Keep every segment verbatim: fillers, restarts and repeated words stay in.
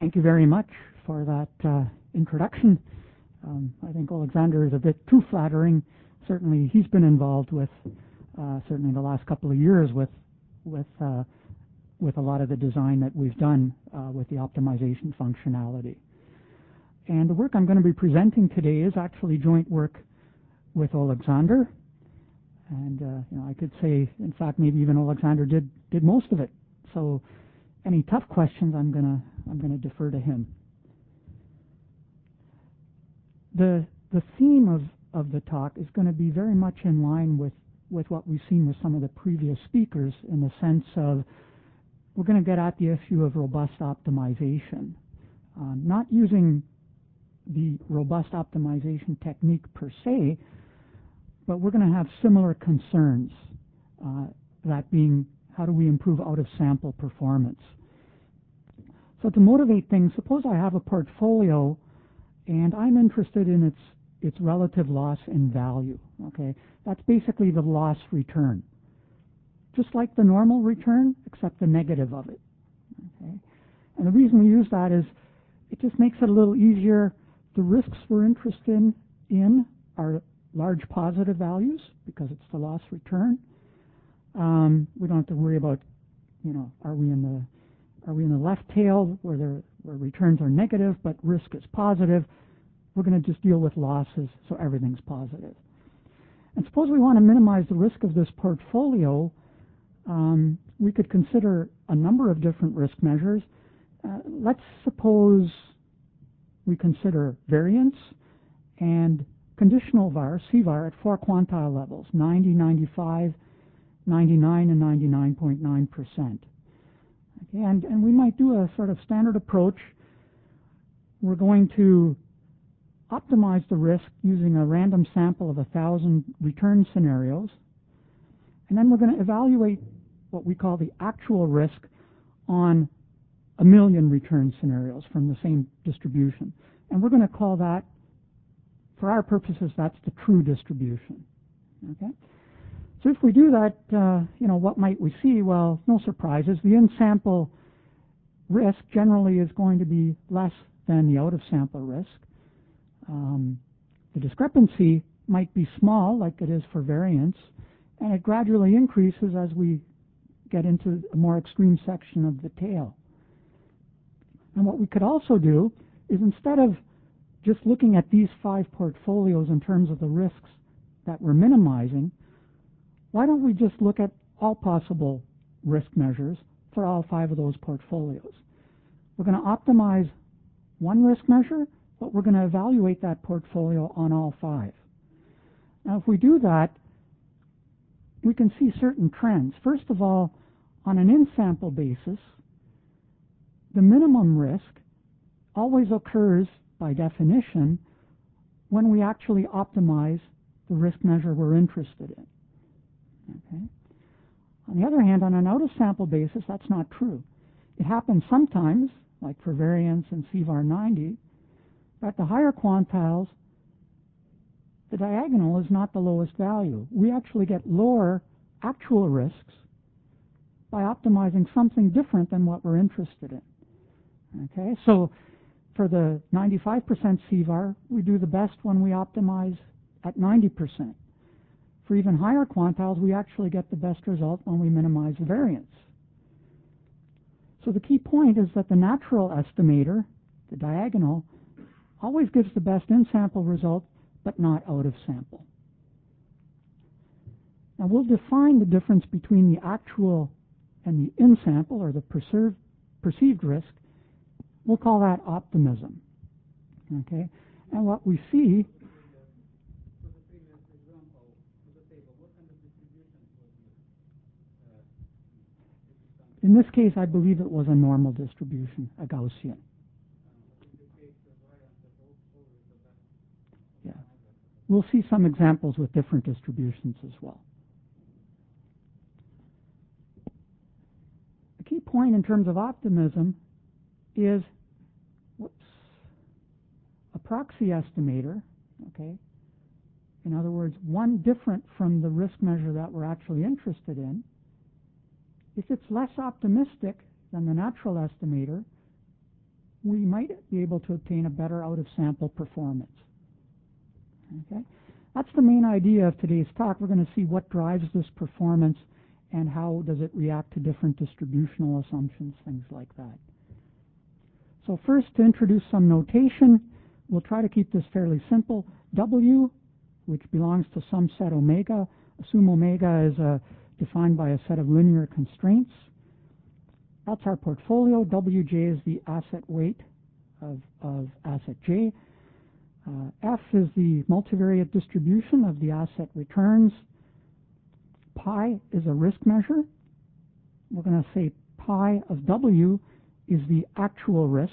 Thank you very much for that uh, introduction. Um, I think Alexander is a bit too flattering. Certainly, he's been involved with, uh, certainly the last couple of years, with with uh, with a lot of the design that we've done uh, with the optimization functionality. And the work I'm going to be presenting today is actually joint work with Alexander. And uh, you know, I could say, in fact, maybe even Alexander did did most of it. So, any tough questions, I'm gonna I'm gonna defer to him. The the theme of of the talk is going to be very much in line with with what we've seen with some of the previous speakers, in the sense of we're going to get at the issue of robust optimization, uh, not using the robust optimization technique per se, but we're going to have similar concerns, uh, that being, how do we improve out-of-sample performance? So to motivate things, suppose I have a portfolio and I'm interested in its its relative loss in value. Okay, that's basically the loss return, just like the normal return, except the negative of it. Okay, and the reason we use that is it just makes it a little easier. The risks we're interested in are large positive values because it's the loss return. Um, we don't have to worry about, you know, are we in the are we in the left tail where the where returns are negative but risk is positive. We're going to just deal with losses, so everything's positive. And suppose we want to minimize the risk of this portfolio. Um, we could consider a number of different risk measures. Uh, let's suppose we consider variance and conditional V A R, C V A R, at four quantile levels, ninety, ninety-five, ninety-nine, and ninety-nine point nine percent. Okay, and, and we might do a sort of standard approach. We're going to optimize the risk using a random sample of a thousand return scenarios, and then we're going to evaluate what we call the actual risk on a million return scenarios from the same distribution. And we're going to call that, for our purposes, that's the true distribution. Okay? So if we do that, uh, you know, what might we see? Well, no surprises. The in-sample risk generally is going to be less than the out-of-sample risk. Um, the discrepancy might be small, like it is for variance, and it gradually increases as we get into a more extreme section of the tail. And what we could also do is, instead of just looking at these five portfolios in terms of the risks that we're minimizing, why don't we just look at all possible risk measures for all five of those portfolios? We're going to optimize one risk measure, but we're going to evaluate that portfolio on all five. Now, if we do that, we can see certain trends. First of all, on an in-sample basis, the minimum risk always occurs, by definition, when we actually optimize the risk measure we're interested in. Okay? On the other hand, on an out-of-sample basis, that's not true. It happens sometimes, like for variance and C V A R ninety, at the higher quantiles, the diagonal is not the lowest value. We actually get lower actual risks by optimizing something different than what we're interested in. Okay, so for the ninety-five percent C V A R, we do the best when we optimize at ninety percent. For even higher quantiles, we actually get the best result when we minimize the variance. So the key point is that the natural estimator, the diagonal, always gives the best in-sample result, but not out-of-sample. Now we'll define the difference between the actual and the in-sample, or the perceived, perceived risk. We'll call that optimism. Okay, and what we see. In this case, I believe it was a normal distribution, a Gaussian. Yeah. We'll see some examples with different distributions as well. The key point in terms of optimism is, whoops, a proxy estimator, okay? In other words, one different from the risk measure that we're actually interested in. If it's less optimistic than the natural estimator, we might be able to obtain a better out-of-sample performance. Okay? That's the main idea of today's talk. We're going to see what drives this performance and how does it react to different distributional assumptions, things like that. So first, to introduce some notation, we'll try to keep this fairly simple. W, which belongs to some set omega. Assume omega is uh, defined by a set of linear constraints. That's our portfolio. W J is the asset weight of, of asset J. Uh, F is the multivariate distribution of the asset returns. Pi is a risk measure. We're going to say pi of W is the actual risk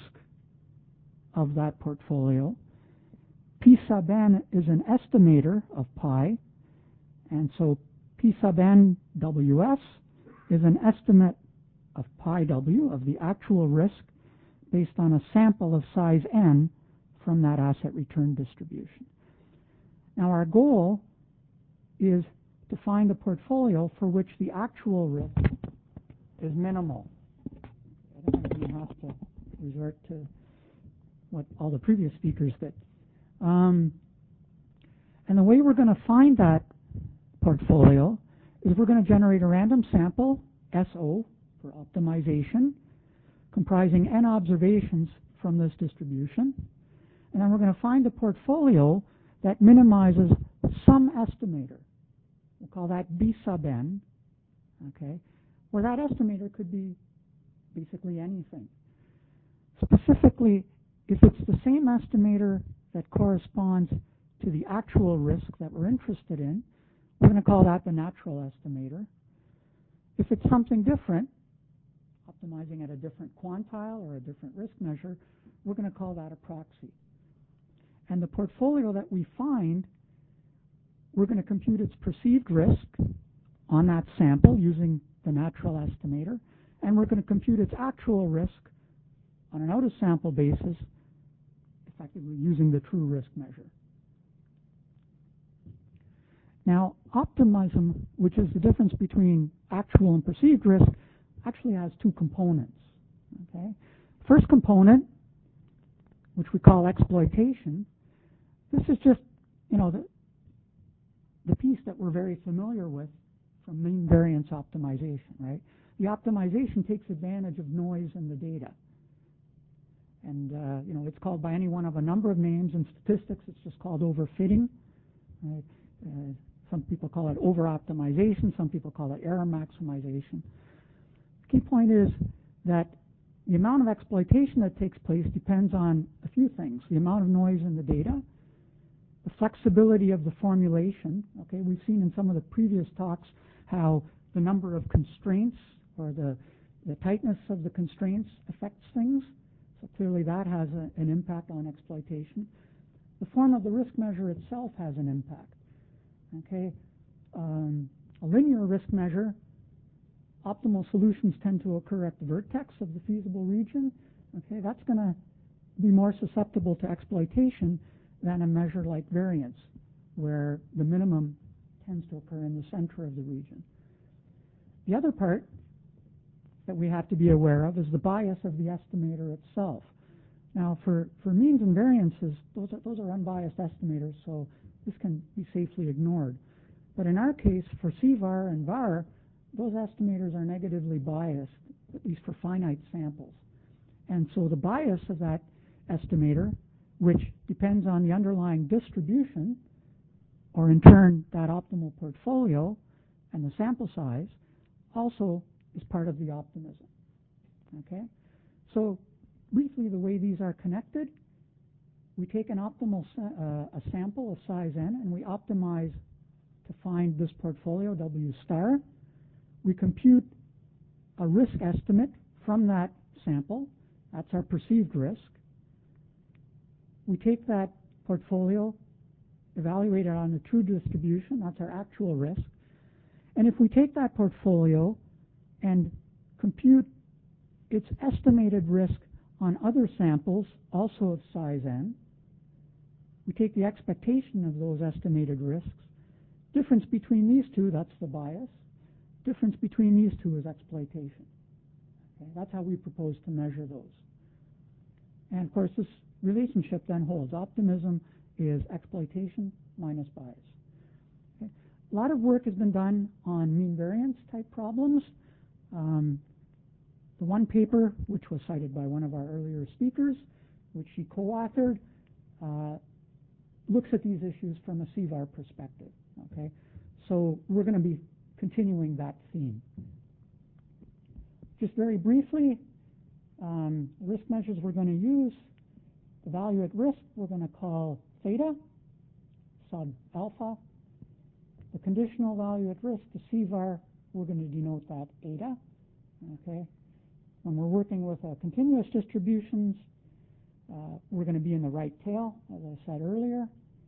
of that portfolio. P sub n is an estimator of pi, and so P sub n W S is an estimate of pi W, of the actual risk, based on a sample of size n from that asset return distribution. Now our goal is to find a portfolio for which the actual risk is minimal. I think I'm going to have to resort to what all the previous speakers did. Um, and the way we're going to find that portfolio is we're going to generate a random sample, S O, for optimization, comprising n observations from this distribution. And then we're going to find a portfolio that minimizes some estimator. We'll call that B sub n, okay, where that estimator could be basically anything. Specifically, if it's the same estimator that corresponds to the actual risk that we're interested in, we're going to call that the natural estimator. If it's something different, optimizing at a different quantile or a different risk measure, we're going to call that a proxy. And the portfolio that we find, we're going to compute its perceived risk on that sample using the natural estimator, and we're going to compute its actual risk on an out-of-sample basis, effectively using the true risk measure. Now, optimism, which is the difference between actual and perceived risk, actually has two components. Okay? First component, which we call exploitation, this is just, you know, the, the piece that we're very familiar with from mean variance optimization, right? The optimization takes advantage of noise in the data. And, uh, you know, it's called by any one of a number of names. In statistics, it's just called overfitting. Right? Uh, some people call it over-optimization. Some people call it error maximization. The key point is that the amount of exploitation that takes place depends on a few things. The amount of noise in the data, the flexibility of the formulation. Okay, we've seen in some of the previous talks how the number of constraints or the, the tightness of the constraints affects things. So clearly that has a, an impact on exploitation. The form of the risk measure itself has an impact. Okay, um, a linear risk measure, optimal solutions tend to occur at the vertex of the feasible region. Okay, that's going to be more susceptible to exploitation than a measure like variance, where the minimum tends to occur in the center of the region. The other part that we have to be aware of is the bias of the estimator itself. Now, for, for means and variances, those are, those are unbiased estimators, so this can be safely ignored. But in our case, for C V A R and V A R, those estimators are negatively biased, at least for finite samples. And so the bias of that estimator, which depends on the underlying distribution, or in turn that optimal portfolio and the sample size, also is part of the optimism. Okay? So briefly, the way these are connected, we take an optimal sa uh, a sample of size n, and we optimize to find this portfolio, W star. We compute a risk estimate from that sample. That's our perceived risk. We take that portfolio, evaluate it on the true distribution. That's our actual risk. And if we take that portfolio and compute its estimated risk on other samples, also of size n, we take the expectation of those estimated risks. Difference between these two, that's the bias. Difference between these two is exploitation. Okay, that's how we propose to measure those. And of course, this relationship then holds. Optimism is exploitation minus bias. Okay. A lot of work has been done on mean variance type problems. Um, the one paper, which was cited by one of our earlier speakers, which she co-authored, uh, looks at these issues from a C V A R perspective. Okay, so we're going to be continuing that theme. Just very briefly, um, risk measures we're going to use. The value at risk we're going to call theta, sub alpha. The conditional value at risk, the C V A R, we're going to denote that eta. Okay, when we're working with uh, continuous distributions, uh, we're going to be in the right tail, as I said earlier.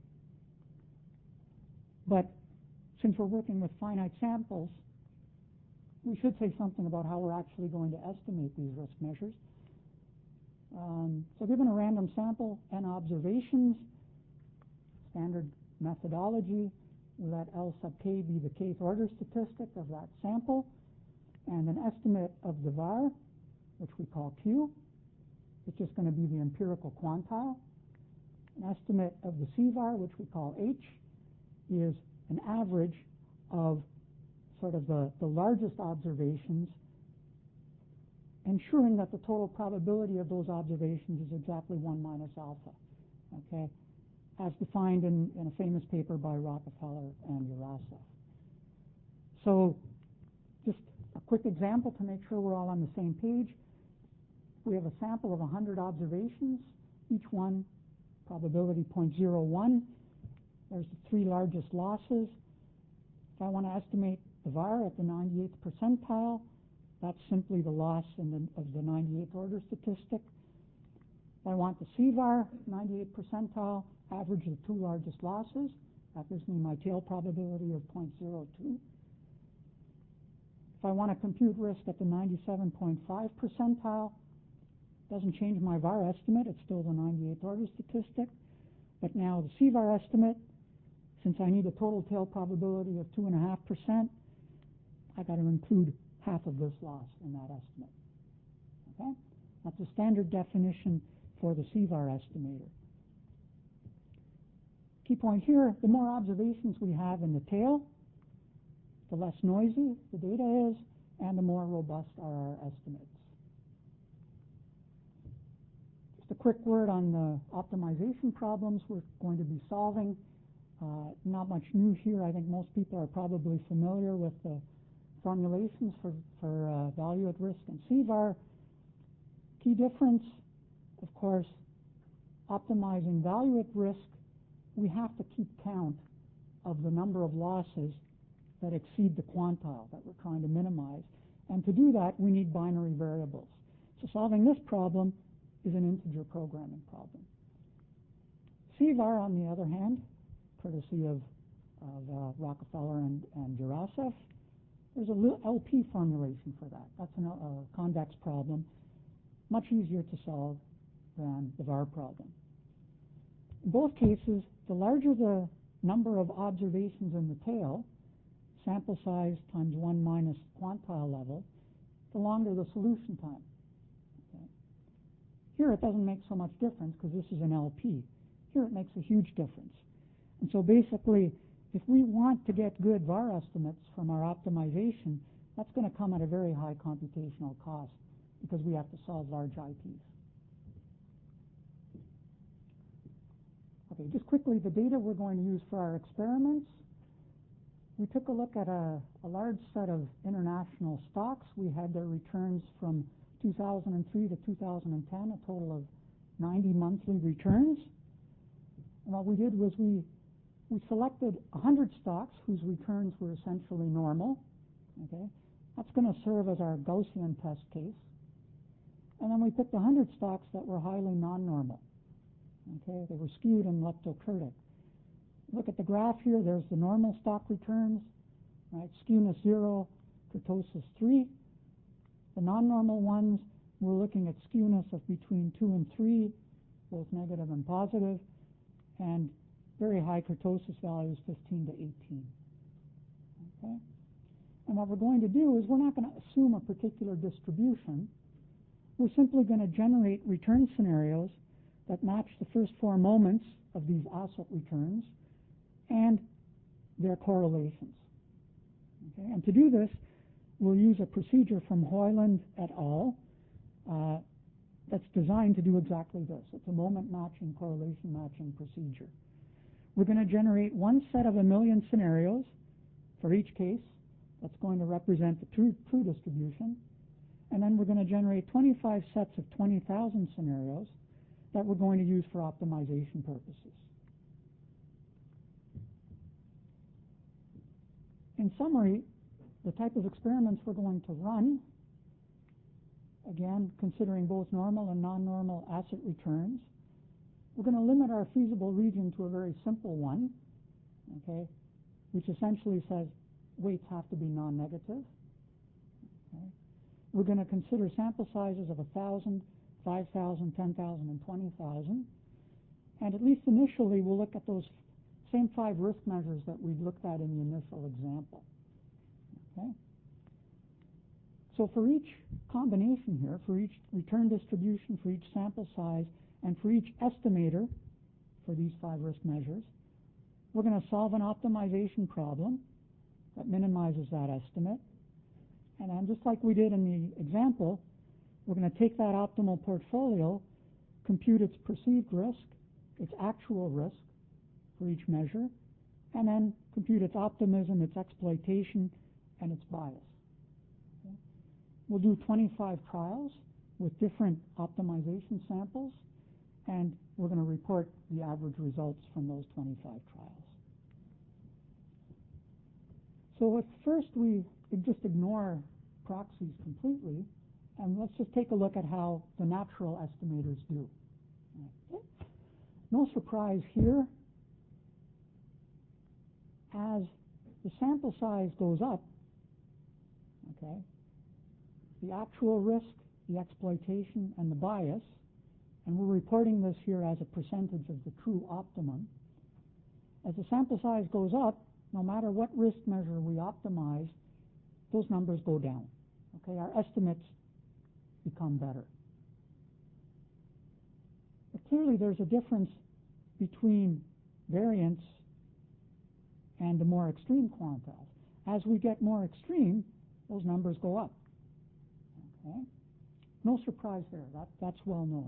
But since we're working with finite samples, we should say something about how we're actually going to estimate these risk measures. Um, so given a random sample and observations, standard methodology, we let L sub k be the kth order statistic of that sample, and an estimate of the V A R, which we call Q, which is going to be the empirical quantile. An estimate of the C V A R, which we call H, is an average of sort of the, the largest observations, ensuring that the total probability of those observations is exactly one minus alpha, okay, as defined in, in a famous paper by Rockefeller and Urasov. So just a quick example to make sure we're all on the same page. We have a sample of one hundred observations, each one probability zero point zero one. There's the three largest losses. If I want to estimate the V A R at the ninety-eighth percentile, that's simply the loss in the, of the ninety-eighth order statistic. If I want the C V A R, ninety-eighth percentile, average the two largest losses. That gives me my tail probability of zero point zero two. If I want to compute risk at the ninety-seven point five percentile, doesn't change my V A R estimate. It's still the ninety-eighth order statistic. But now the C V A R estimate, since I need a total tail probability of two point five percent, I got to include half of this loss in that estimate. Okay? That's a standard definition for the C V A R estimator. Key point here, the more observations we have in the tail, the less noisy the data is, and the more robust are our estimates. Just a quick word on the optimization problems we're going to be solving. Uh, not much new here. I think most people are probably familiar with the formulations for, for uh, value at risk and C V A R. Key difference, of course, optimizing value at risk, we have to keep count of the number of losses that exceed the quantile that we're trying to minimize. And to do that, we need binary variables. So solving this problem is an integer programming problem. C V A R, on the other hand, courtesy of, of uh, Rockefeller and, and Urasov, there's a L P formulation for that. That's a uh, convex problem, much easier to solve than the V A R problem. In both cases, the larger the number of observations in the tail, sample size times one minus quantile level, the longer the solution time. Okay. Here it doesn't make so much difference because this is an L P. Here it makes a huge difference. And so basically, if we want to get good V A R estimates from our optimization, that's going to come at a very high computational cost because we have to solve large I Ps. Okay, just quickly, the data we're going to use for our experiments. We took a look at a, a large set of international stocks. We had their returns from two thousand three to two thousand ten, a total of ninety monthly returns. And what we did was we, we selected one hundred stocks whose returns were essentially normal. Okay, that's going to serve as our Gaussian test case. And then we picked one hundred stocks that were highly non-normal. Okay, they were skewed and leptokurtic. Look at the graph here. There's the normal stock returns, right? Skewness zero, kurtosis three. The non-normal ones, we're looking at skewness of between two and three, both negative and positive, and very high kurtosis values, fifteen to eighteen. Okay, and what we're going to do is we're not going to assume a particular distribution. we're simply going to generate return scenarios that match the first four moments of these asset returns and their correlations. Okay? And to do this, we'll use a procedure from Hoyland et al. Uh, that's designed to do exactly this. It's a moment matching, correlation matching procedure. We're going to generate one set of a million scenarios for each case. That's going to represent the true, true distribution. And then we're going to generate twenty-five sets of twenty thousand scenarios that we're going to use for optimization purposes. In summary, the type of experiments we're going to run, again, considering both normal and non-normal asset returns, we're going to limit our feasible region to a very simple one, okay, which essentially says weights have to be non-negative. Okay. We're going to consider sample sizes of one thousand, five thousand, ten thousand, and twenty thousand. And at least initially, we'll look at those same five risk measures that we looked at in the initial example. Okay. So for each combination here, for each return distribution, for each sample size, and for each estimator for these five risk measures, we're going to solve an optimization problem that minimizes that estimate. And then just like we did in the example, we're going to take that optimal portfolio, compute its perceived risk, its actual risk for each measure, and then compute its optimism, its exploitation, and its bias. Okay. We'll do twenty-five trials with different optimization samples, and we're going to report the average results from those twenty-five trials. So at first we just ignore proxies completely, and let's just take a look at how the natural estimators do. Okay. No surprise here, as the sample size goes up, okay, the actual risk, the exploitation, and the bias, and we're reporting this here as a percentage of the true optimum. As the sample size goes up, no matter what risk measure we optimize, those numbers go down. Okay, our estimates become better. But clearly there's a difference between variance and the more extreme quantiles. As we get more extreme, those numbers go up. Okay? No surprise there. That, that's well known.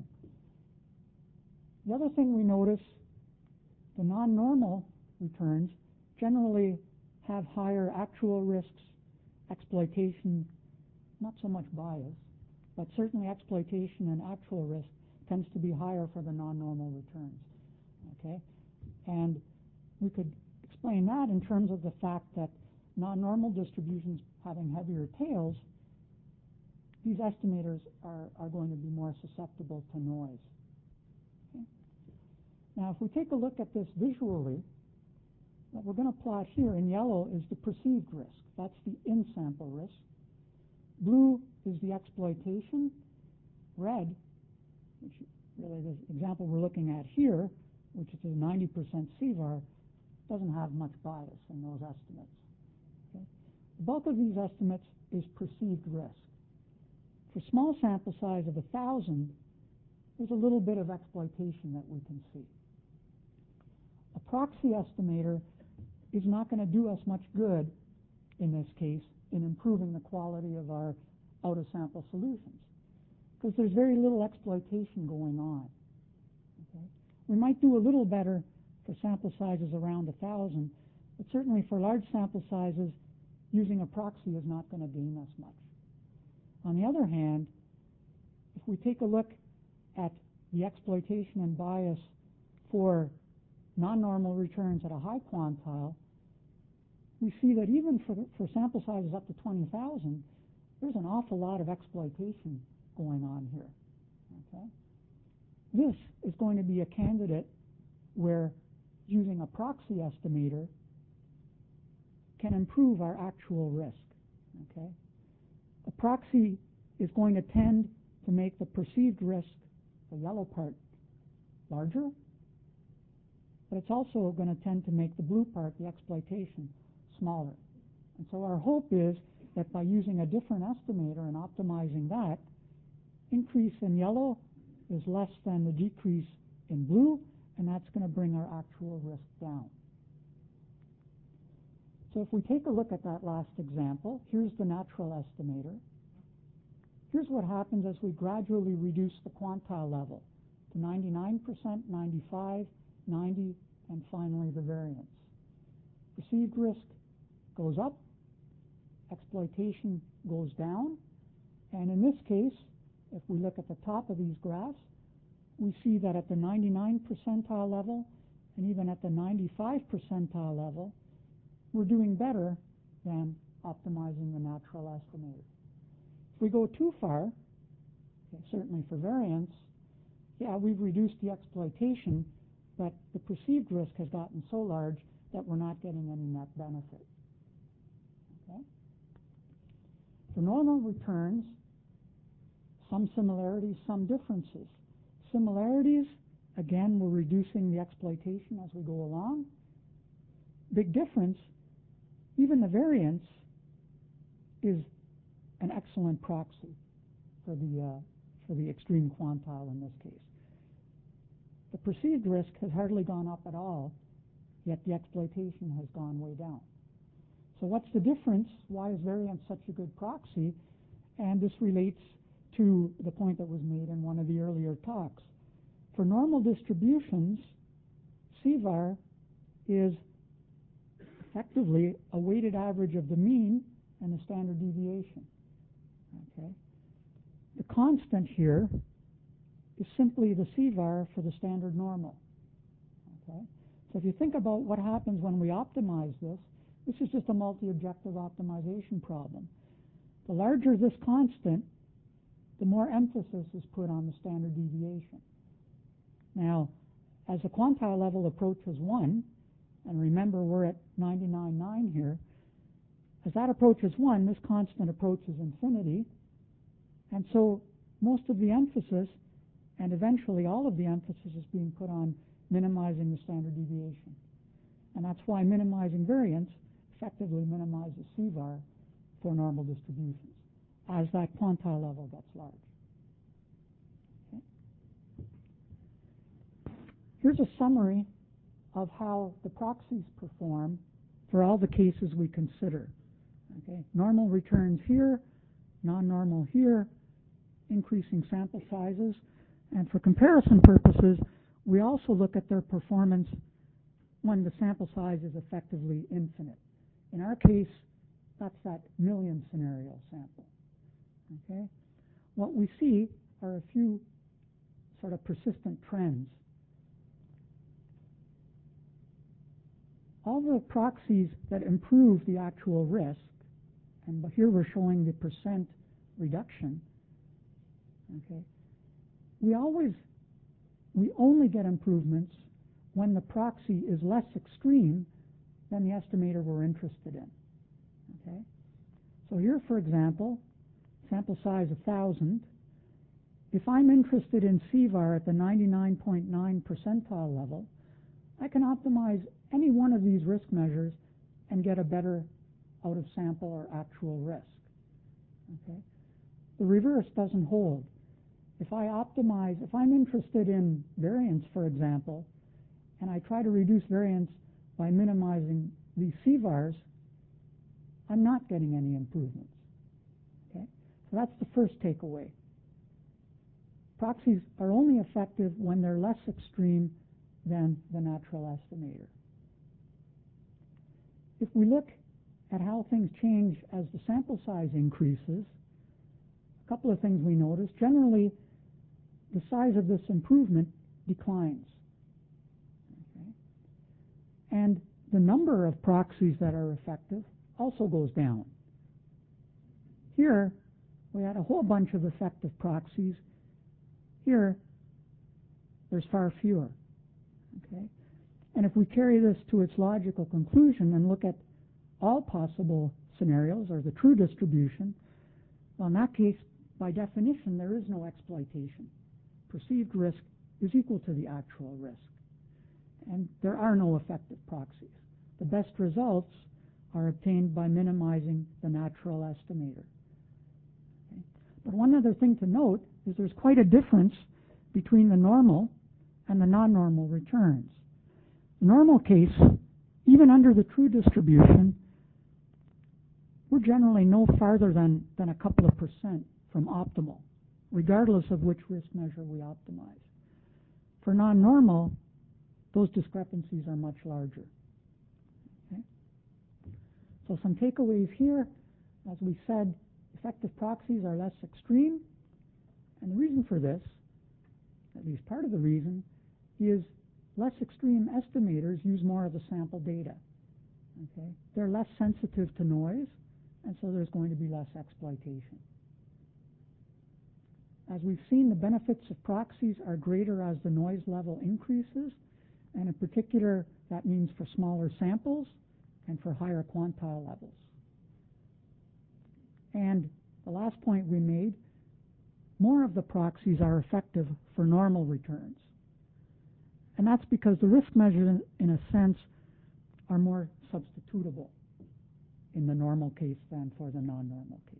The other thing we notice, the non-normal returns generally have higher actual risks, exploitation, not so much bias, but certainly exploitation and actual risk tends to be higher for the non-normal returns. Okay? And we could explain that in terms of the fact that non-normal distributions having heavier tails, these estimators are, are going to be more susceptible to noise. Okay? Now, if we take a look at this visually, what we're going to plot here in yellow is the perceived risk. That's the in-sample risk. Blue is the exploitation. Red, which really the example we're looking at here, which is a ninety percent C V A R, doesn't have much bias in those estimates. Okay? The bulk of these estimates is perceived risk. For small sample size of one thousand, there's a little bit of exploitation that we can see. A proxy estimator is not going to do us much good in this case in improving the quality of our out-of-sample solutions, because there's very little exploitation going on. Okay? We might do a little better for sample sizes around one thousand, but certainly for large sample sizes, using a proxy is not going to gain us much. On the other hand, if we take a look at the exploitation and bias for non-normal returns at a high quantile, we see that even for, the, for sample sizes up to twenty thousand, there's an awful lot of exploitation going on here. Okay? This is going to be a candidate where using a proxy estimator can improve our actual risk. Okay? A proxy is going to tend to make the perceived risk, the yellow part, larger, but it's also going to tend to make the blue part, the exploitation, smaller. And so our hope is that by using a different estimator and optimizing that, increase in yellow is less than the decrease in blue, and that's going to bring our actual risk down. So if we take a look at that last example, here's the natural estimator. Here's what happens as we gradually reduce the quantile level to ninety-nine percent, ninety-five, ninety, and finally the variance. Perceived risk goes up, exploitation goes down, and in this case, if we look at the top of these graphs, we see that at the ninety-nine percentile level and even at the ninety-five percentile level, we're doing better than optimizing the natural estimator. If we go too far, okay, certainly for variance, yeah, we've reduced the exploitation, but the perceived risk has gotten so large that we're not getting any net benefit. Okay? For normal returns, some similarities, some differences. Similarities, again, we're reducing the exploitation as we go along. Big difference, even the variance is an excellent proxy for the, uh, for the extreme quantile in this case. The perceived risk has hardly gone up at all, yet the exploitation has gone way down. So what's the difference? Why is variance such a good proxy? And this relates to the point that was made in one of the earlier talks. For normal distributions, C V A R is effectively a weighted average of the mean and the standard deviation. Okay. The constant here is simply the C V A R for the standard normal. Okay. So if you think about what happens when we optimize this, this is just a multi-objective optimization problem. The larger this constant, the more emphasis is put on the standard deviation. Now, as the quantile level approaches one, and remember we're at ninety-nine point nine here, as that approaches one, this constant approaches infinity, and so most of the emphasis, and eventually all of the emphasis, is being put on minimizing the standard deviation. And that's why minimizing variance effectively minimizes C V A R for normal distributions as that quantile level gets large. Okay. Here's a summary of how the proxies perform for all the cases we consider. Okay. Normal returns here, non-normal here, increasing sample sizes, and for comparison purposes, we also look at their performance when the sample size is effectively infinite. In our case, that's that million scenario sample. Okay? What we see are a few sort of persistent trends. All the proxies that improve the actual risk, and here we're showing the percent reduction, okay, we always, we only get improvements when the proxy is less extreme than the estimator we're interested in. Okay? So here, for example, sample size one thousand. If I'm interested in C V A R at the ninety-nine point nine percentile level, I can optimize any one of these risk measures and get a better out of sample or actual risk. Okay? The reverse doesn't hold. If I optimize, if I'm interested in variance, for example, and I try to reduce variance by minimizing these C V A Rs, I'm not getting any improvements. Okay? So that's the first takeaway. Proxies are only effective when they're less extreme than the natural estimator. If we look at how things change as the sample size increases, a couple of things we notice. Generally, the size of this improvement declines. Okay? And the number of proxies that are effective also goes down. Here, we had a whole bunch of effective proxies. Here, there's far fewer. Okay? And if we carry this to its logical conclusion and look at all possible scenarios, or the true distribution, well, in that case, by definition, there is no exploitation. Perceived risk is equal to the actual risk. And there are no effective proxies. The best results are obtained by minimizing the natural estimator. Okay? But one other thing to note, is there's quite a difference between the normal and the non-normal returns. The normal case, even under the true distribution, we're generally no farther than, than a couple of percent from optimal, regardless of which risk measure we optimize. For non-normal, those discrepancies are much larger. Okay? So some takeaways here, as we said, effective proxies are less extreme, and the reason for this, at least part of the reason, is less extreme estimators use more of the sample data. Okay? They're less sensitive to noise, and so there's going to be less exploitation. As we've seen, the benefits of proxies are greater as the noise level increases, and in particular, that means for smaller samples and for higher quantile levels. And the last point we made, more of the proxies are effective for normal returns. And that's because the risk measures, in a sense, are more substitutable in the normal case than for the non-normal case.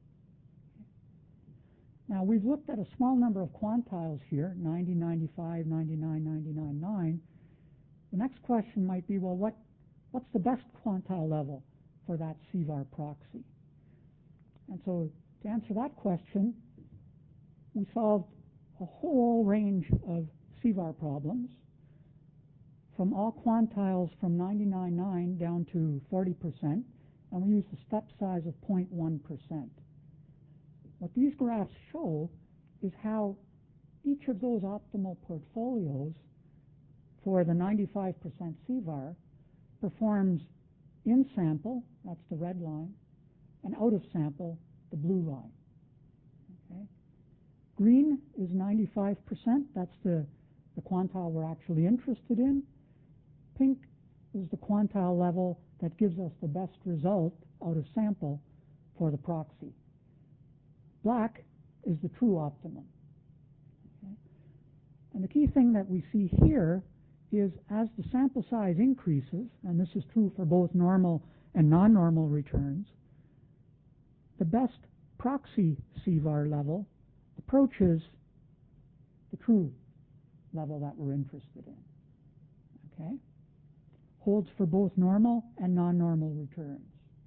Now, we've looked at a small number of quantiles here, ninety, ninety-five, ninety-nine, ninety-nine, nine. The next question might be, well, what, what's the best quantile level for that C V A R proxy? And so to answer that question, we solved a whole range of C V A R problems from all quantiles from ninety-nine point nine down to forty percent, and we used a step size of zero point one percent. What these graphs show is how each of those optimal portfolios for the ninety-five percent C V A R performs in sample, that's the red line, and out of sample, the blue line. Okay. Green is ninety-five percent, that's the, the quantile we're actually interested in. Pink is the quantile level that gives us the best result out of sample for the proxy. Black is the true optimum. Okay. And the key thing that we see here is as the sample size increases, and this is true for both normal and non-normal returns, the best proxy C V A R level approaches the true level that we're interested in. Okay? Holds for both normal and non-normal returns.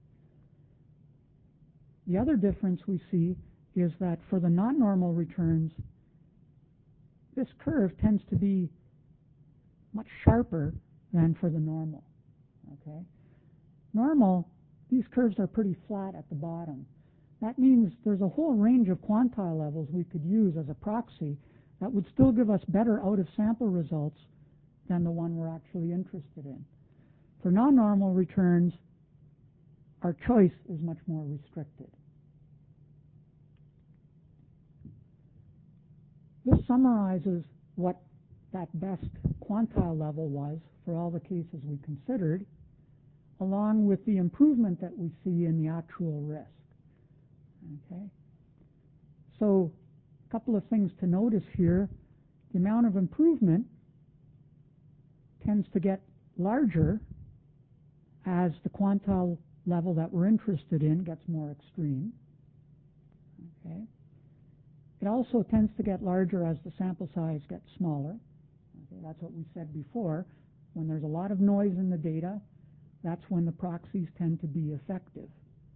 The other difference we see is that for the non-normal returns, this curve tends to be much sharper than for the normal. Okay? Normal, these curves are pretty flat at the bottom. That means there's a whole range of quantile levels we could use as a proxy that would still give us better out-of-sample results than the one we're actually interested in. For non-normal returns, our choice is much more restricted. This summarizes what that best quantile level was for all the cases we considered, along with the improvement that we see in the actual risk. Okay? So a couple of things to notice here. The amount of improvement tends to get larger as the quantile level that we're interested in gets more extreme. Okay? It also tends to get larger as the sample size gets smaller. Okay? That's what we said before. When there's a lot of noise in the data, that's when the proxies tend to be effective.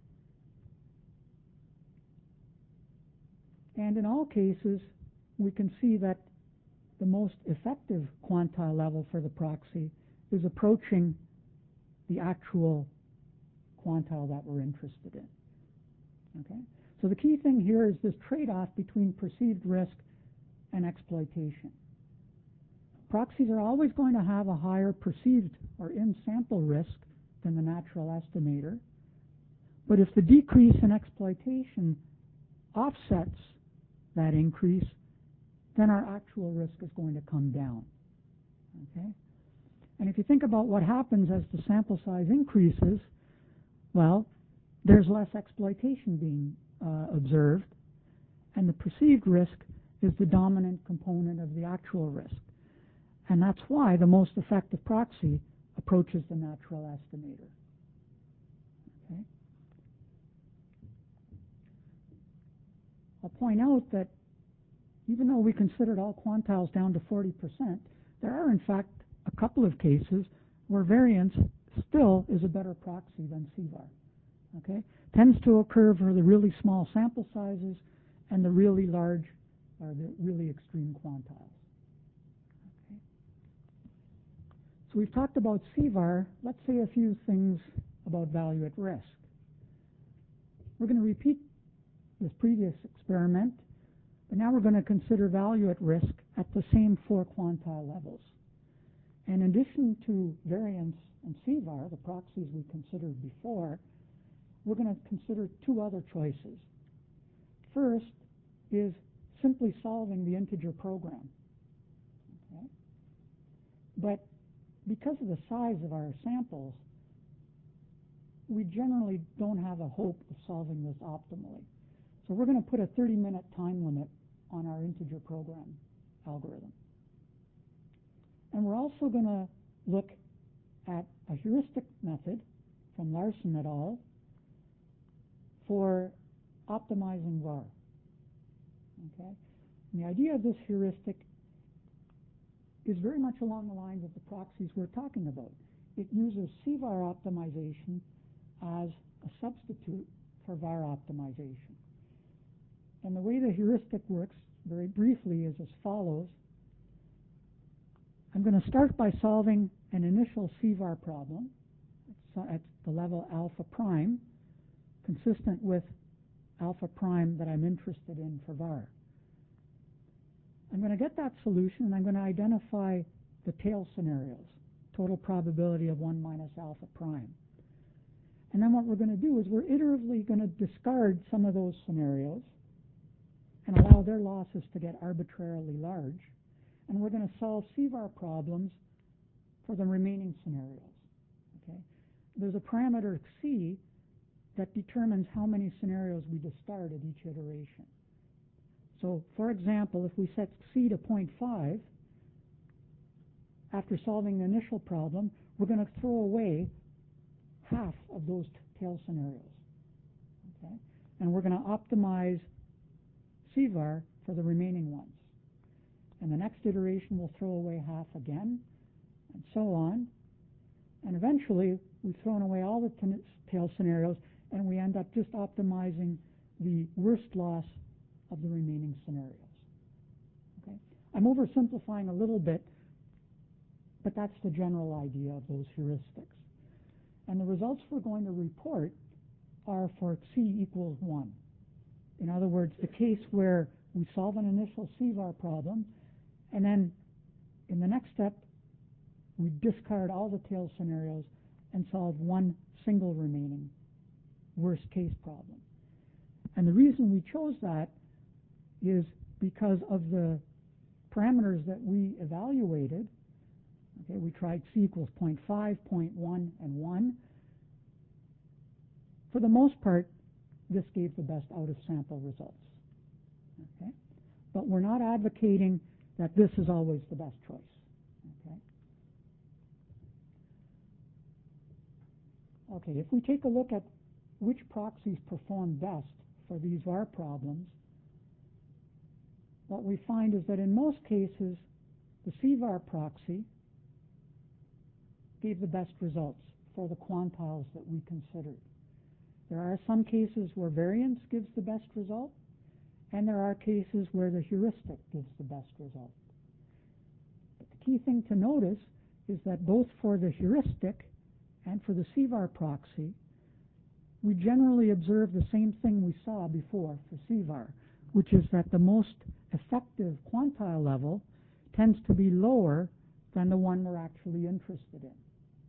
And in all cases, we can see that the most effective quantile level for the proxy is approaching the actual quantile that we're interested in. Okay? So the key thing here is this trade-off between perceived risk and exploitation. Proxies are always going to have a higher perceived or in-sample risk than the natural estimator, but if the decrease in exploitation offsets that increase, then our actual risk is going to come down. Okay? And if you think about what happens as the sample size increases, well, there's less exploitation being uh, observed, and the perceived risk is the dominant component of the actual risk. And that's why the most effective proxy approaches the natural estimator. Okay? I'll point out that even though we considered all quantiles down to forty percent, there are in fact a couple of cases where variance still is a better proxy than C V A R. Okay, tends to occur for the really small sample sizes and the really large or the really extreme quantiles. Okay. So we've talked about C V A R. Let's say a few things about value at risk. We're going to repeat this previous experiment, but now we're going to consider value at risk at the same four quantile levels. And in addition to variance and C V A R, the proxies we considered before, we're going to consider two other choices. First is simply solving the integer program. Okay? But because of the size of our samples, we generally don't have a hope of solving this optimally. So we're going to put a thirty minute time limit on our integer program algorithm. And we're also going to look at a heuristic method from Larson et al. For optimizing V A R. Okay? And the idea of this heuristic is very much along the lines of the proxies we're talking about. It uses C V A R optimization as a substitute for V A R optimization. And the way the heuristic works, very briefly, is as follows. I'm going to start by solving an initial C V A R problem at the level alpha prime, consistent with alpha prime that I'm interested in for V A R. I'm going to get that solution, and I'm going to identify the tail scenarios, total probability of one minus alpha prime. And then what we're going to do is we're iteratively going to discard some of those scenarios and allow their losses to get arbitrarily large. And we're going to solve C V A R problems for the remaining scenarios. Okay? There's a parameter C that determines how many scenarios we discard at each iteration. So, for example, if we set C to zero point five, after solving the initial problem, we're going to throw away half of those tail scenarios. Okay? And we're going to optimize C V A R for the remaining ones. And the next iteration will throw away half again, and so on. And eventually, we've thrown away all the tail scenarios, and we end up just optimizing the worst loss of the remaining scenarios. Okay? I'm oversimplifying a little bit, but that's the general idea of those heuristics. And the results we're going to report are for C equals one. In other words, the case where we solve an initial C V A R problem, and then in the next step, we discard all the tail scenarios and solve one single remaining worst case problem. And the reason we chose that is because of the parameters that we evaluated. Okay, we tried C equals zero point five, zero point one, and one. For the most part, this gave the best out-of-sample results. Okay? But we're not advocating that this is always the best choice. Okay? Okay, if we take a look at which proxies perform best for these V A R problems, what we find is that in most cases, the C V A R proxy gave the best results for the quantiles that we considered. There are some cases where variance gives the best result, and there are cases where the heuristic gives the best result. But the key thing to notice is that both for the heuristic and for the C V A R proxy, we generally observe the same thing we saw before for C V A R, which is that the most effective quantile level tends to be lower than the one we're actually interested in.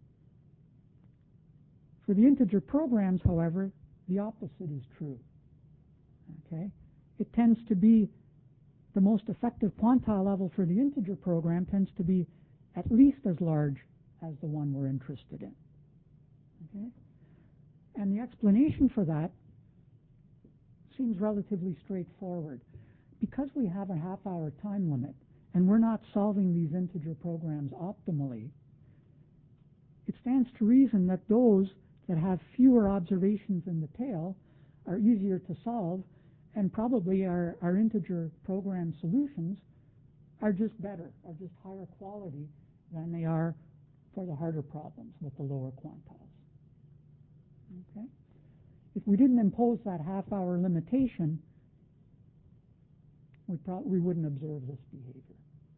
For the integer programs, however, the opposite is true. Okay? It tends to be the most effective quantile level for the integer program tends to be at least as large as the one we're interested in. Okay? And the explanation for that seems relatively straightforward. Because we have a half-hour time limit and we're not solving these integer programs optimally, it stands to reason that those that have fewer observations in the tail are easier to solve, and probably our, our integer program solutions are just better, are just higher quality than they are for the harder problems with the lower quantiles. Okay? If we didn't impose that half-hour limitation, we, pro we wouldn't observe this behavior.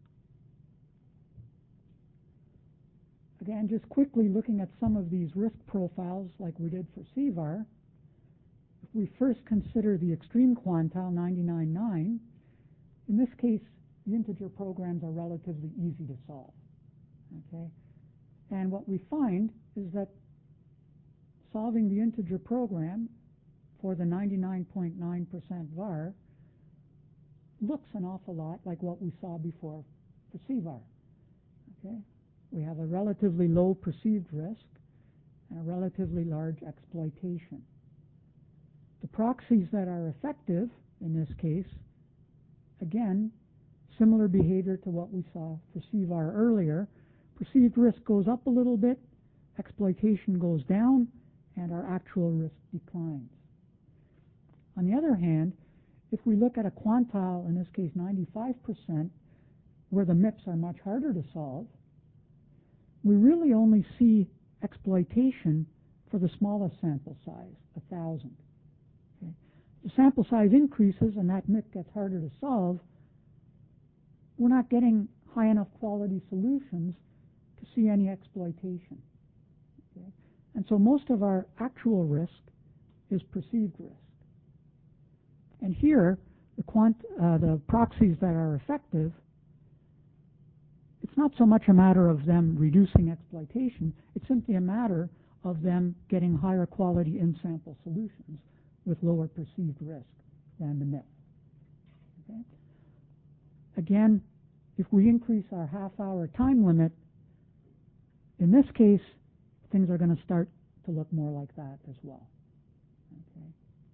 Again, just quickly looking at some of these risk profiles like we did for C V A R, if we first consider the extreme quantile, ninety-nine point nine, in this case, the integer programs are relatively easy to solve. Okay? And what we find is that solving the integer program for the ninety-nine point nine percent V A R looks an awful lot like what we saw before for C V A R. Okay? We have a relatively low perceived risk and a relatively large exploitation. The proxies that are effective in this case, again, similar behavior to what we saw for C V A R earlier. Perceived risk goes up a little bit, exploitation goes down, and our actual risk declines. On the other hand, if we look at a quantile, in this case ninety-five percent, where the M I Ps are much harder to solve, we really only see exploitation for the smallest sample size, one thousand. Okay. The sample size increases and that M I P gets harder to solve, we're not getting high enough quality solutions to see any exploitation. Okay. And so most of our actual risk is perceived risk. And here, the, quant, uh, the proxies that are effective, it's not so much a matter of them reducing exploitation, it's simply a matter of them getting higher quality in-sample solutions with lower perceived risk than the M I P. Okay? Again, if we increase our half-hour time limit, in this case, things are going to start to look more like that as well. Okay.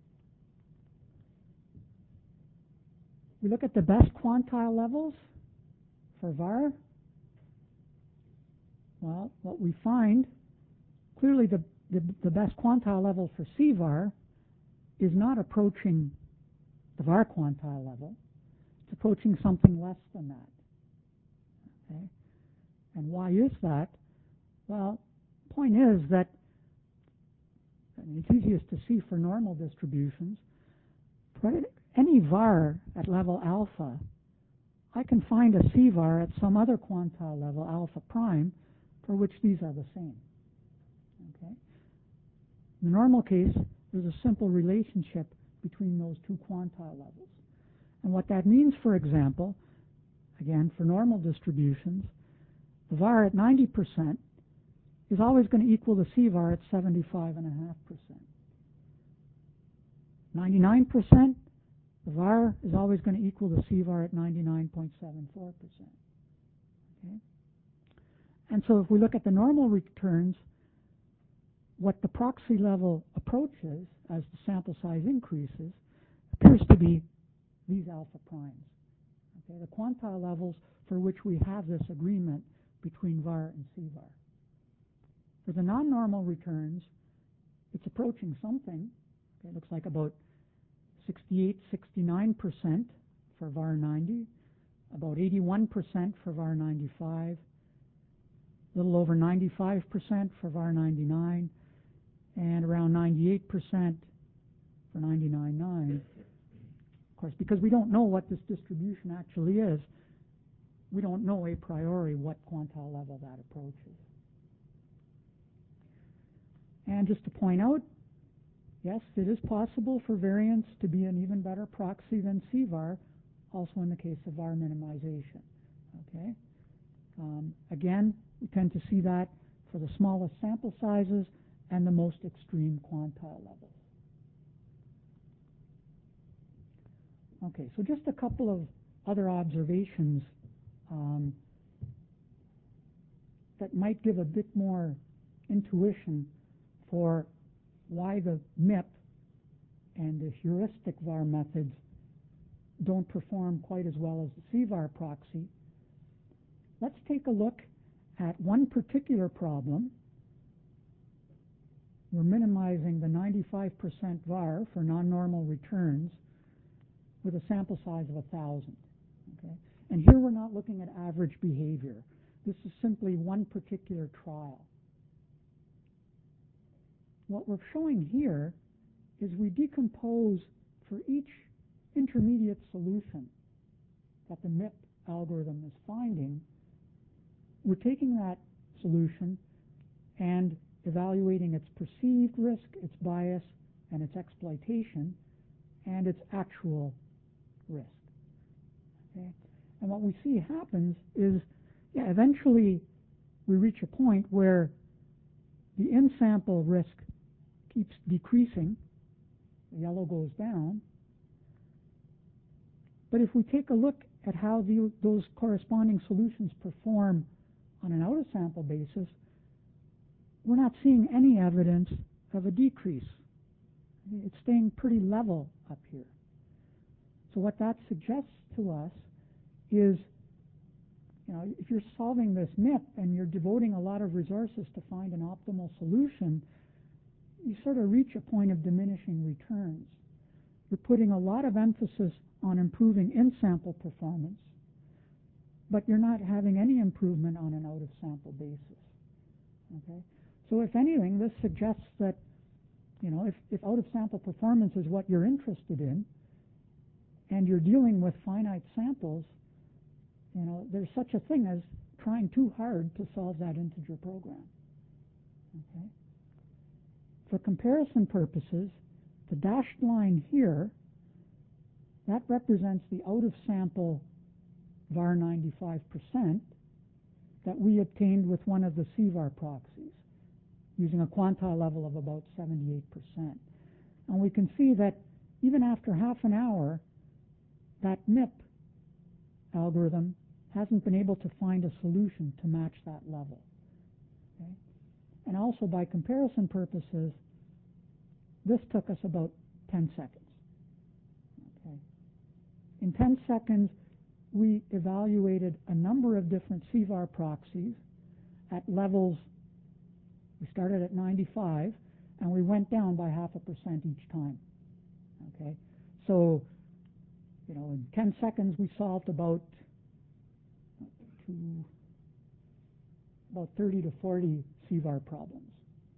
We look at the best quantile levels for V A R. Well, what we find, clearly the, the, the best quantile level for C V A R is not approaching the V A R quantile level. It's approaching something less than that. Okay? And why is that? Well, the point is that, I mean, it's easiest to see for normal distributions. For any V A R at level alpha, I can find a C V A R at some other quantile level, alpha prime, for which these are the same. Okay? In the normal case, there's a simple relationship between those two quantile levels. And what that means, for example, again, for normal distributions, the V A R at ninety percent is always going to equal the C V A R at seventy-five point five percent. ninety-nine percent, the V A R is always going to equal the C V A R at ninety-nine point seven four percent. Okay? And so if we look at the normal returns, what the proxy level approaches as the sample size increases appears to be these alpha primes. Okay? The quantile levels for which we have this agreement between V A R and C V A R. For the non-normal returns, it's approaching something. Okay, it looks like about sixty-eight, sixty-nine percent for V A R ninety, about eighty-one percent for V A R ninety-five, a little over ninety-five percent for V A R ninety-nine, and around ninety-eight percent for ninety-nine point nine. Of course, because we don't know what this distribution actually is, we don't know a priori what quantile level that approaches. And just to point out, yes, it is possible for variance to be an even better proxy than C V A R, also in the case of V A R minimization. Okay. Um, again, we tend to see that for the smallest sample sizes and the most extreme quantile levels. Okay, so just a couple of other observations um, that might give a bit more intuition for why the M I P and the heuristic V A R methods don't perform quite as well as the C V A R proxy. Let's take a look at one particular problem. We're minimizing the ninety-five percent V A R for non-normal returns, with a sample size of one thousand. Okay? And here we're not looking at average behavior. This is simply one particular trial. What we're showing here is we decompose for each intermediate solution that the M I P algorithm is finding. We're taking that solution and evaluating its perceived risk, its bias, and its exploitation, and its actual risk. Okay? And what we see happens is, yeah, eventually we reach a point where the in-sample risk keeps decreasing. The yellow goes down. But if we take a look at how the, those corresponding solutions perform on an out-of-sample basis, we're not seeing any evidence of a decrease. It's staying pretty level up here. So what that suggests to us is, you know, if you're solving this M I P and you're devoting a lot of resources to find an optimal solution, you sort of reach a point of diminishing returns. You're putting a lot of emphasis on improving in-sample performance, but you're not having any improvement on an out-of-sample basis. Okay? So if anything, this suggests that, you know, if, if out-of-sample performance is what you're interested in, and you're dealing with finite samples, you know, there's such a thing as trying too hard to solve that integer program. Okay? For comparison purposes, the dashed line here, that represents the out-of-sample V A R ninety-five percent that we obtained with one of the C V A R proxies, using a quantile level of about seventy-eight percent. And we can see that even after half an hour, that M I P algorithm hasn't been able to find a solution to match that level. Okay? And also, by comparison purposes, this took us about ten seconds. Okay? In ten seconds, we evaluated a number of different C V A R proxies at levels. We started at ninety-five, and we went down by half a percent each time. Okay, so, you know, in ten seconds we solved about two, about thirty to forty C V A R problems.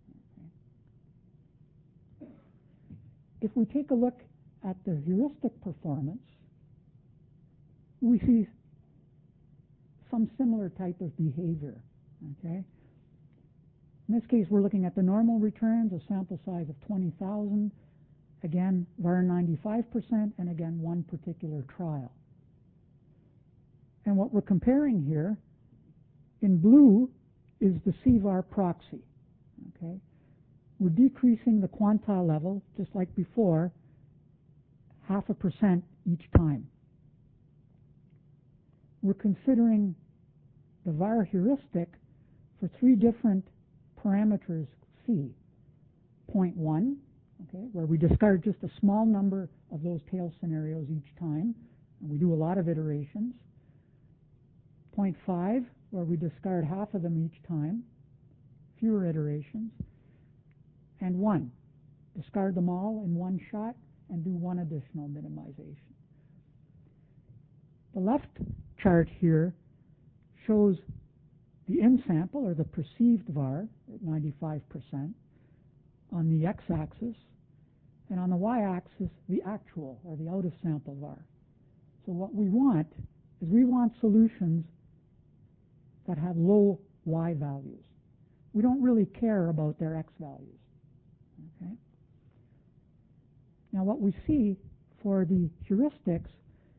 Okay. If we take a look at the heuristic performance, we see some similar type of behavior. Okay. In this case, we're looking at the normal returns, a sample size of twenty thousand, again, V A R ninety-five percent, and again, one particular trial. And what we're comparing here, in blue, is the C V A R proxy. Okay? We're decreasing the quantile level, just like before, half a percent each time. We're considering the V A R heuristic for three different parameters C. zero point one, okay, where we discard just a small number of those tail scenarios each time, and we do a lot of iterations. zero point five, where we discard half of them each time, fewer iterations. And one, discard them all in one shot and do one additional minimization. The left chart here shows the in-sample, or the perceived V A R, at ninety-five percent, on the x-axis, and on the y-axis, the actual, or the out-of-sample V A R. So what we want is we want solutions that have low y values. We don't really care about their x values. Okay? Now what we see for the heuristics,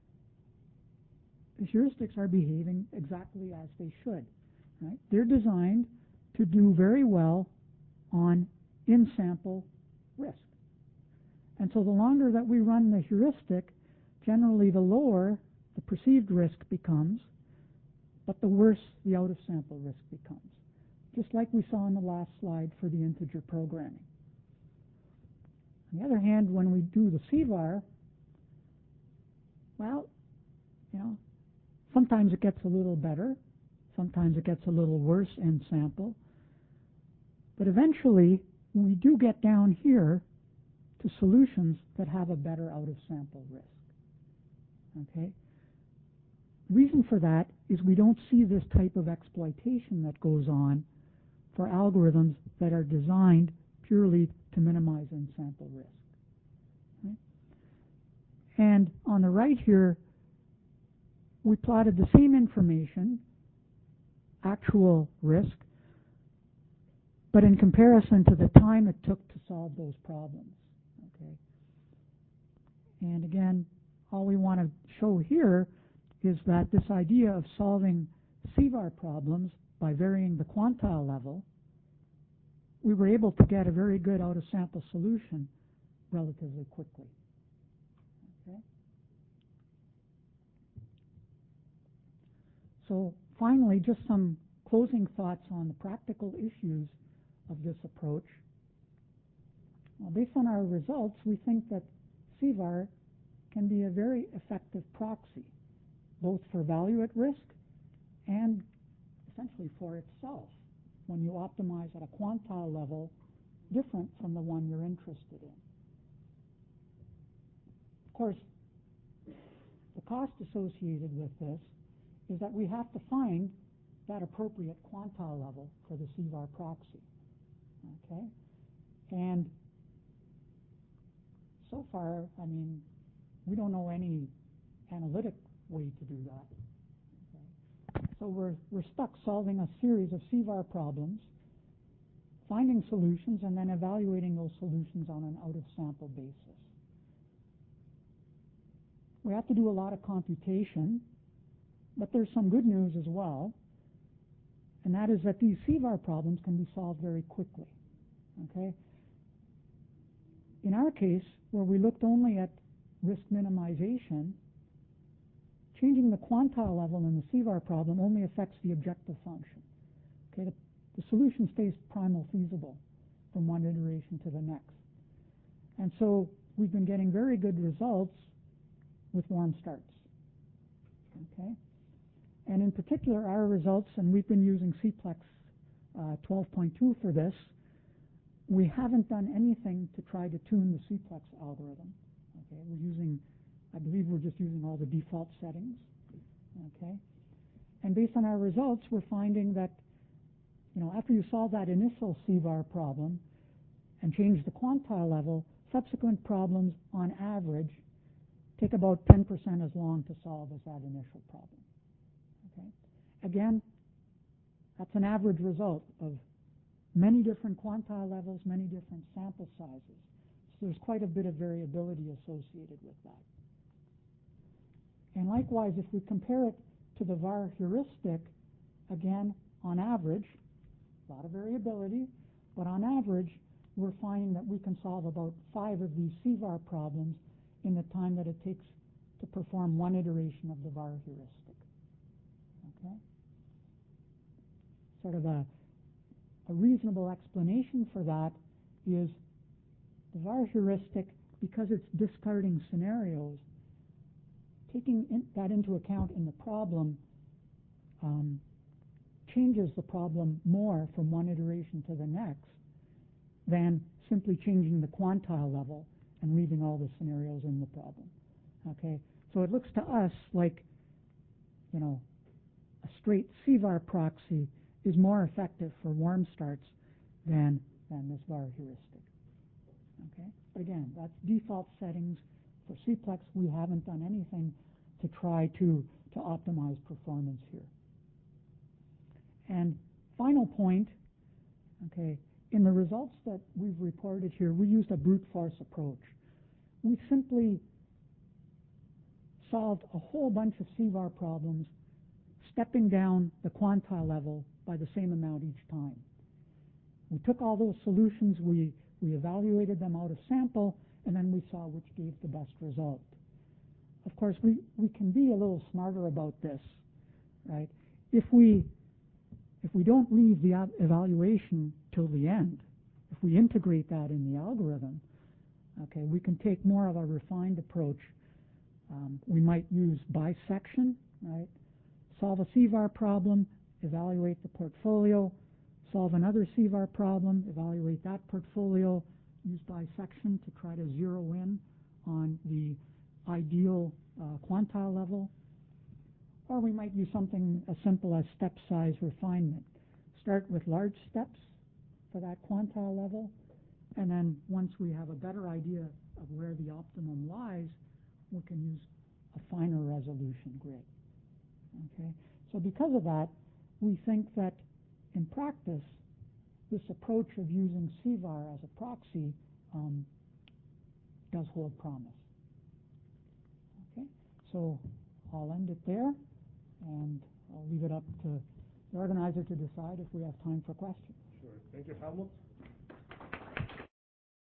the heuristics are behaving exactly as they should. Right? They're designed to do very well on in-sample risk. And so the longer that we run the heuristic, generally the lower the perceived risk becomes, but the worse the out-of-sample risk becomes, just like we saw in the last slide for the integer programming. On the other hand, when we do the C V A R, well, you know, sometimes it gets a little better, sometimes it gets a little worse in sample, but eventually we do get down here to solutions that have a better out-of-sample risk. Okay. Reason for that is we don't see this type of exploitation that goes on for algorithms that are designed purely to minimize in-sample risk. Okay? And on the right here, we plotted the same information, actual risk, but in comparison to the time it took to solve those problems. Okay. And again, all we want to show here is that this idea of solving C V A R problems by varying the quantile level, we were able to get a very good out-of-sample solution relatively quickly. Okay. So finally, just some closing thoughts on the practical issues of this approach. Well, based on our results, we think that C V A R can be a very effective proxy, both for value at risk and essentially for itself, when you optimize at a quantile level different from the one you're interested in. Of course, the cost associated with this is that we have to find that appropriate quantile level for the C V A R proxy. Okay? And so far, I mean, we don't know any analytic way to do that. Okay? So we're, we're stuck solving a series of C V A R problems, finding solutions, and then evaluating those solutions on an out-of-sample basis. We have to do a lot of computation, but there's some good news as well, and that is that these C V A R problems can be solved very quickly. Okay? In our case, where we looked only at risk minimization, changing the quantile level in the C V A R problem only affects the objective function. Okay? The, the solution stays primal feasible from one iteration to the next. And so we've been getting very good results with warm starts. Okay? And in particular, our results, and we've been using C PLEX uh, twelve point two for this, we haven't done anything to try to tune the C PLEX algorithm. Okay? We're using, I believe we're just using all the default settings. Okay? And based on our results, we're finding that, you know, after you solve that initial C V A R problem and change the quantile level, subsequent problems on average take about ten percent as long to solve as that initial problem. Okay? Again, that's an average result of many different quantile levels, many different sample sizes. So there's quite a bit of variability associated with that. And likewise, if we compare it to the V A R heuristic, again, on average, a lot of variability, but on average, we're finding that we can solve about five of these C V A R problems in the time that it takes to perform one iteration of the V A R heuristic. Okay? Sort of a, a reasonable explanation for that is the V A R heuristic, because it's discarding scenarios, taking in, that into account in the problem um, changes the problem more from one iteration to the next than simply changing the quantile level and leaving all the scenarios in the problem. Okay, so it looks to us like, you know, a straight C V A R proxy is more effective for warm starts than, than this V A R heuristic. Okay, but again, that's default settings. For C PLEX, we haven't done anything to try to, to optimize performance here. And final point, okay, in the results that we've reported here, we used a brute force approach. We simply solved a whole bunch of C V A R problems, stepping down the quantile level by the same amount each time. We took all those solutions, we, we evaluated them out of sample, and then we saw which gave the best result. Of course, we, we can be a little smarter about this, right? If we, if we don't leave the evaluation till the end, if we integrate that in the algorithm, okay, we can take more of a refined approach. Um, we might use bisection, right? Solve a C V A R problem, evaluate the portfolio, solve another C V A R problem, evaluate that portfolio, use bisection to try to zero in on the ideal uh, quantile level, or we might use something as simple as step size refinement. Start with large steps for that quantile level, and then once we have a better idea of where the optimum lies, we can use a finer resolution grid. Okay, so because of that, we think that in practice, this approach of using C V A R as a proxy um, does hold promise. Okay, so I'll end it there, and I'll leave it up to the organizer to decide if we have time for questions. Sure. Thank you, Helmut.